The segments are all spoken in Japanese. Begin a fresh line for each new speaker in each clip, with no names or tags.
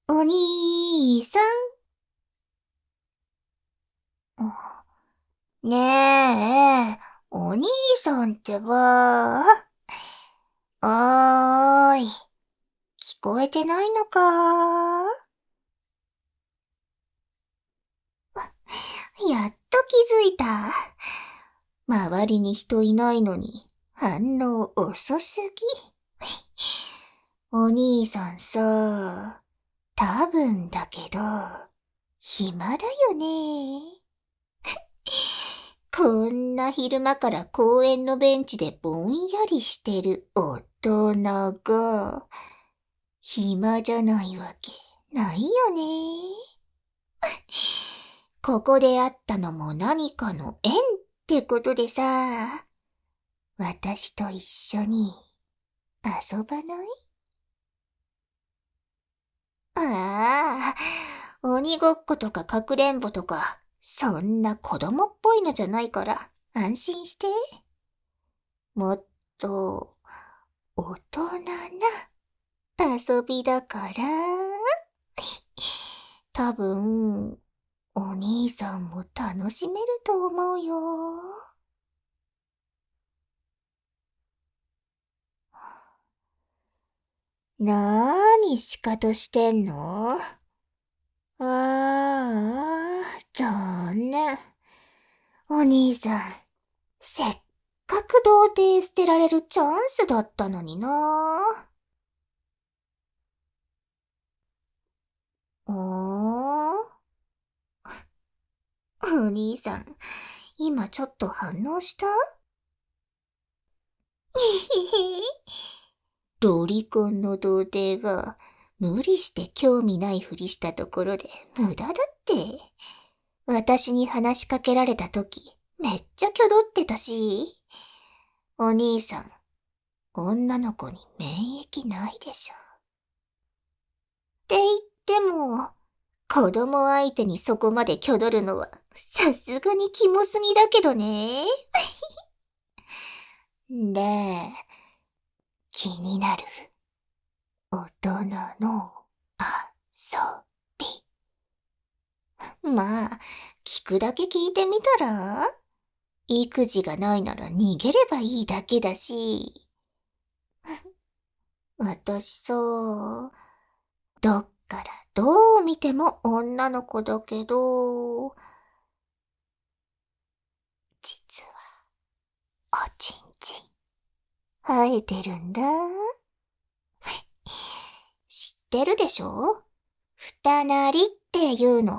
お兄さん。ねえ、お兄さんってば。おーい、聞こえてないのか？やっと気づいた。周りに人いないのに、反応遅すぎ。お兄さんさ、多分だけど、暇だよね。こんな昼間から公園のベンチでぼんやりしてる大人が、暇じゃないわけないよね。ここで会ったのも何かの縁ってことでさ、私と一緒に遊ばない？ああ、鬼ごっことかかくれんぼとか、そんな子供っぽいのじゃないから安心して。もっと大人な遊びだから、多分、お兄さんも楽しめると思うよ。なーに仕方してんの？残念。お兄さん、せっかく童貞捨てられるチャンスだったのにな。お兄さん、今ちょっと反応した？ロリコンの童貞が無理して興味ないふりしたところで無駄だって。私に話しかけられたときめっちゃ挙動ってたし。お兄さん、女の子に免疫ないでしょ。って言っても、子供相手にそこまで挙動るのはさすがにキモすぎだけどね。で、気になる大人の遊び。まあ、聞くだけ聞いてみたら？育児がないなら逃げればいいだけだし。私さ、どっからどう見ても女の子だけど、実はおちんちん生えてるんだ。知ってるでしょ？二なりっていうの。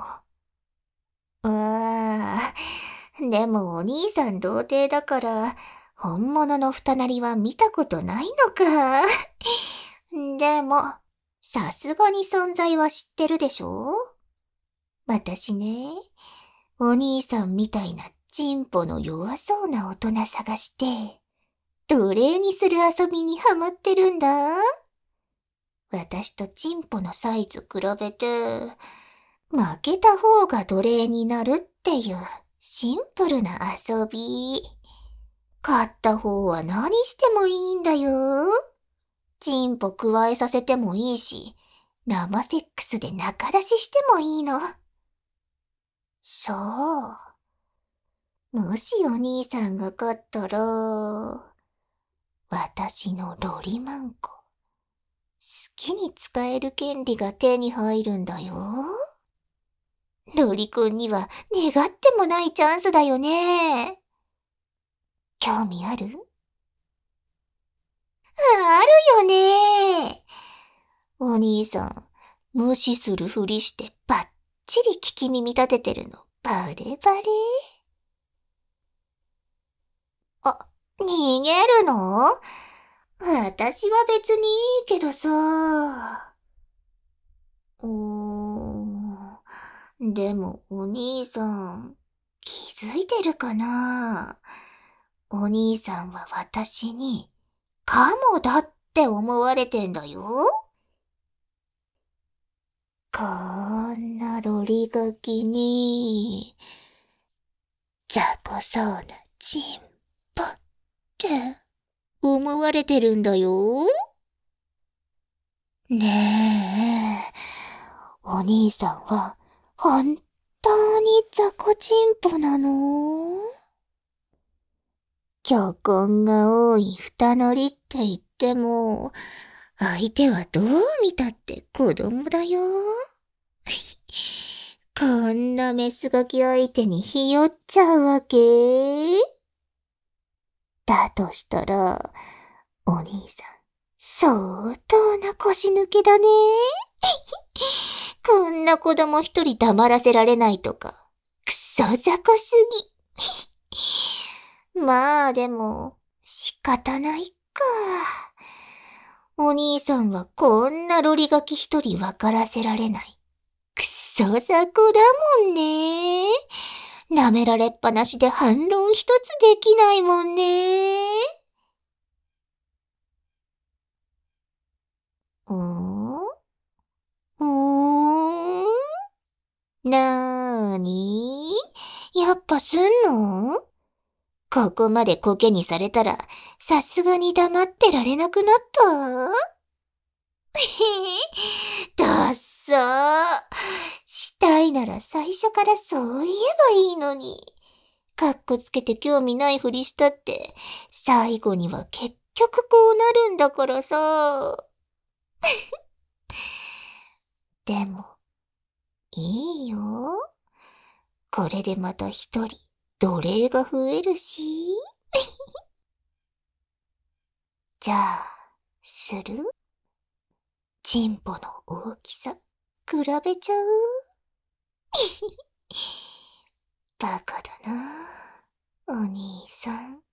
でもお兄さん童貞だから、本物の二なりは見たことないのか。でも、さすがに存在は知ってるでしょ？私ね、お兄さんみたいなチンポの弱そうな大人探して、奴隷にする遊びにハマってるんだ。私とチンポのサイズ比べて、負けた方が奴隷になるっていうシンプルな遊び。勝った方は何してもいいんだよ。チンポ加えさせてもいいし、生セックスで仲出ししてもいいの。そう。もしお兄さんが勝ったら、私のロリマンコ、好きに使える権利が手に入るんだよ。ロリくんには願ってもないチャンスだよね。興味ある？あるよね。お兄さん、無視するふりしてバッチリ聞き耳立ててるのバレバレ？逃げるの？私は別にいいけどさ。でもお兄さん、気づいてるかな？お兄さんは私に、カモだって思われてんだよ。こんなロリガキに、雑魚そうなチンポって思われてるんだよ。ねえ、 お兄さんは、本当に雑魚チンポなの？巨根が多い二乗りって言っても、相手はどう見たって子供だよ。こんなメスガキ相手にひよっちゃうわけ？だとしたら、お兄さん、相当な腰抜けだね。こんな子供一人黙らせられないとか、くそ雑魚すぎ。まあでも、仕方ないか。お兄さんはこんなロリガキ一人分からせられない。くそ雑魚だもんね。舐められっぱなしで反論一つできないもんね。なーに？やっぱすんの？ここまでコケにされたら、さすがに黙ってられなくなった？だっさー。したいなら最初からそう言えばいいのに。かっこつけて興味ないふりしたって、最後には結局こうなるんだからさ。でも、いいよ。これでまた一人、奴隷が増えるし。じゃあ、する？チンポの大きさ、比べちゃう？バカだな、お兄さん。